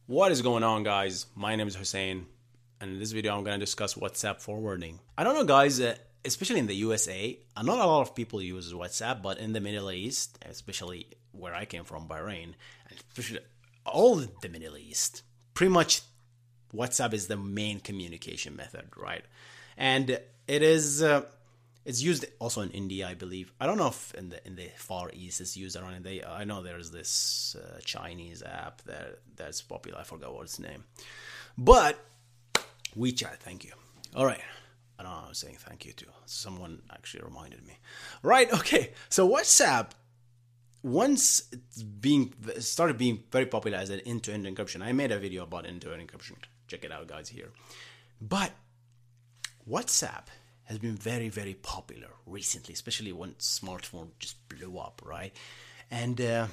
What is going on, guys? My name is Hussein, and in this video, I'm going to discuss WhatsApp forwarding. I don't know, guys, especially in the USA, not a lot of people use WhatsApp, but in the Middle East, especially where I came from, Bahrain, and especially all the Middle East, pretty much WhatsApp is the main communication method, right? And it is. It's used also in India, I believe. I don't know if in the Far East it's used around. I know there's this Chinese app that's popular. I forgot what its name, but WeChat. Thank you. All right. I don't know. I was saying thank you to someone actually reminded me. Right. Okay. So WhatsApp, once it started being very popular as an end-to-end encryption. I made a video about end-to-end encryption. Check it out, guys. Here, but WhatsApp has been very, very popular recently, especially when smartphone just blew up, right? And it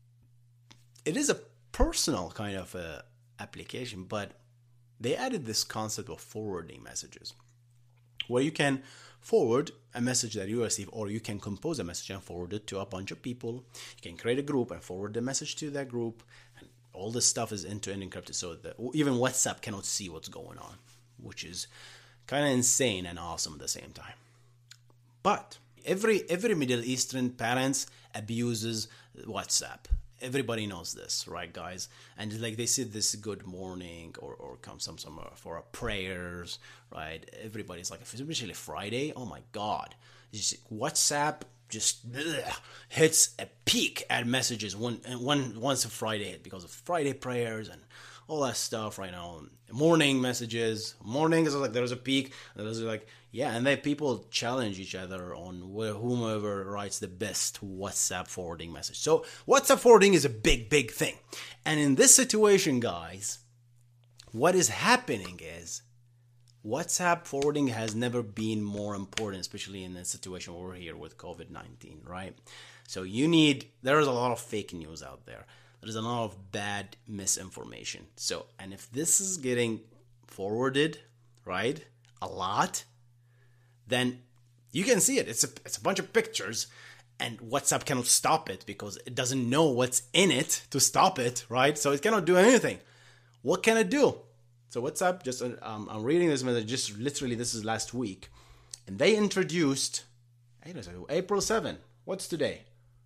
is a personal kind of application, but they added this concept of forwarding messages, where you can forward a message that you receive, or you can compose a message and forward it to a bunch of people. You can create a group and forward the message to that group, and all this stuff is end-to-end encrypted, so that even WhatsApp cannot see what's going on, which is kind of insane and awesome at the same time. But every Middle Eastern parents abuses WhatsApp. Everybody knows this, right, guys? And like they say this good morning or come some for prayers, right? Everybody's like, especially Friday. Oh my God, WhatsApp just hits a peak at messages once a Friday hit because of Friday prayers and all that stuff right now. Morning messages. Morning is like there's a peak. And there's like, yeah, and then people challenge each other on whomever writes the best WhatsApp forwarding message. So WhatsApp forwarding is a big, big thing. And in this situation, guys, what is happening is WhatsApp forwarding has never been more important, especially in the situation we're here with COVID-19, right? So there's a lot of fake news out there. There's a lot of bad misinformation. So, and if this is getting forwarded, right, a lot, then you can see it. It's a bunch of pictures, and WhatsApp cannot stop it because it doesn't know what's in it to stop it, right? So it cannot do anything. What can it do? So WhatsApp, just I'm reading this message, just literally this is last week, and they introduced, April 7. What's today?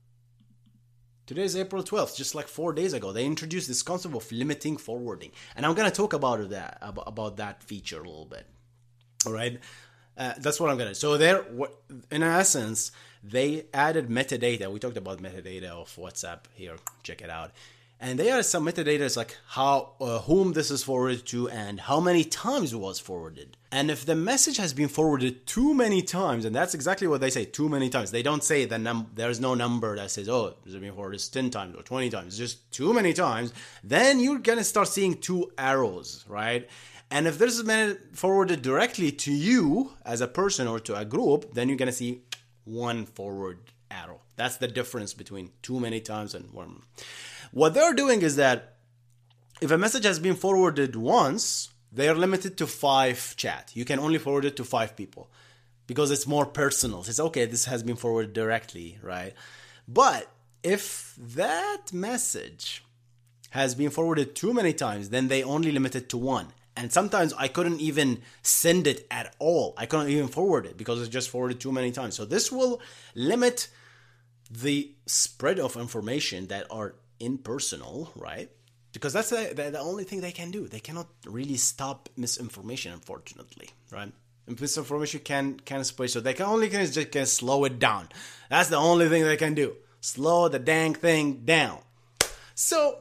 Today is April 12th, just like 4 days ago. They introduced this concept of limiting forwarding. And I'm going to talk about that feature a little bit. All right? That's what I'm going to... So in essence, they added metadata. We talked about metadata of WhatsApp here. Check it out. And they added some metadata like whom this is forwarded to and how many times it was forwarded. And if the message has been forwarded too many times, and that's exactly what they say, too many times. They don't say there's no number that says, oh, this has been forwarded 10 times or 20 times. It's just too many times. Then you're going to start seeing two arrows, right? And if this is forwarded directly to you as a person or to a group, then you're going to see one forward arrow. That's the difference between too many times and one. What they're doing is that if a message has been forwarded once, they are limited to 5 chat. You can only forward it to 5 people because it's more personal. It's okay, this has been forwarded directly, right? But if that message has been forwarded too many times, then they only limit it to 1. And sometimes I couldn't even send it at all. I couldn't even forward it because it's just forwarded too many times. So this will limit the spread of information that are impersonal, right? Because that's the only thing they can do. They cannot really stop misinformation, unfortunately, right? Misinformation can spread, so they can slow it down. That's the only thing they can do. Slow the dang thing down. So,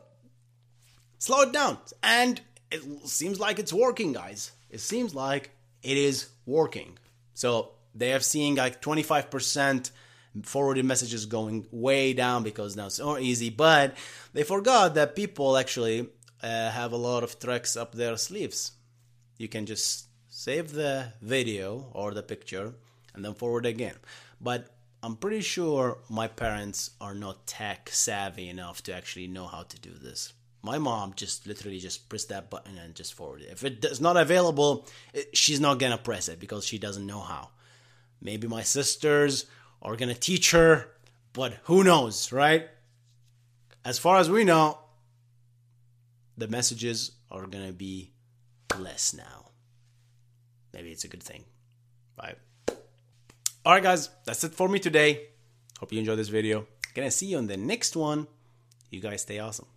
slow it down. And it seems like it's working, guys. It seems like it is working. So, they have seen like 25% forwarded messages going way down because now it's so easy, but they forgot that people actually have a lot of tricks up their sleeves. You can just save the video or the picture and then forward again. But I'm pretty sure my parents are not tech savvy enough to actually know how to do this. My mom just literally just press that button and just forward it. If it is not available, she's not gonna press it because she doesn't know how. Maybe my sisters are going to teach her, but who knows, right? As far as we know, the messages are gonna be less now. Maybe it's a good thing, right? Alright guys, that's it for me today. Hope you enjoyed this video. Gonna see you on the next one. You guys stay awesome.